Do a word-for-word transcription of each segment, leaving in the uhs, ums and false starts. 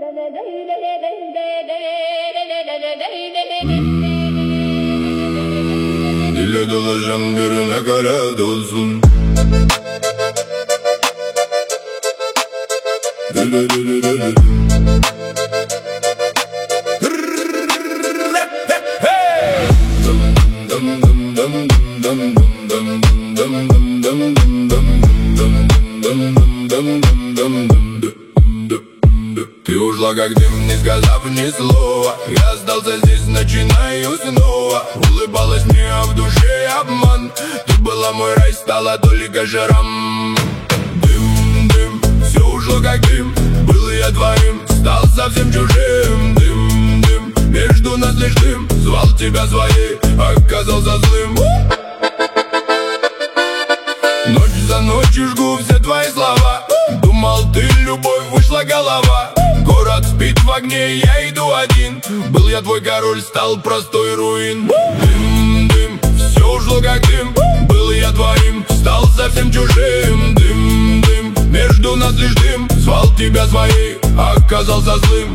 Dile dolaşan birine kara dolsun. Dile dile dile Ты ушла как дым, не сказав ни слова. Я остался здесь, начинаю снова. Улыбалась мне, а в душе обман. Ты была мой рай, стала только жиром. Дым, дым, все ушло как дым. Был я твоим, стал совсем чужим. Дым, дым, между нас лишь дым. Звал тебя своей, оказался злым. Ночь за ночью жгу все твои слова. Думал, ты любовь, вышла голова. Город спит в огне, я иду один. Был я твой король, стал простой руин. Дым, дым, все ушло как дым. Был я твоим, стал совсем чужим. Дым, дым, между нас лишь дым. Звал тебя своей, оказался злым.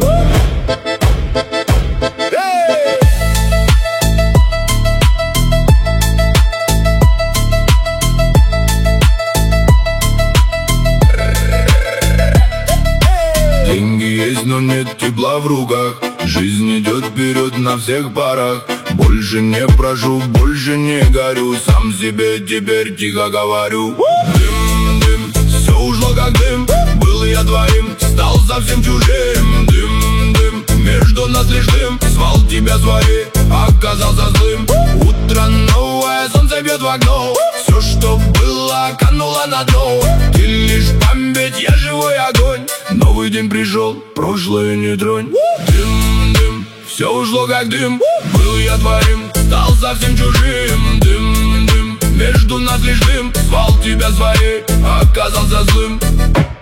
Деньги есть, но нет тепла в руках. Жизнь идет вперед на всех парах. Больше не прошу, больше не горю. Сам себе теперь тихо говорю. Дым, дым, все ушло как дым. Был я твоим, стал совсем чужим. Дым, дым, между нас лишь дым. Звал тебя своей, оказался злым. Утро новое, солнце бьет в окно. Все, что было, кануло на дно. Ты лишь память, я живой огонь. Новый день пришел, прошлое не тронь. Дым, дым, все ушло как дым. Был я твоим, стал совсем чужим. Дым, дым, между нас лишь дым. Звал тебя своей, оказался злым.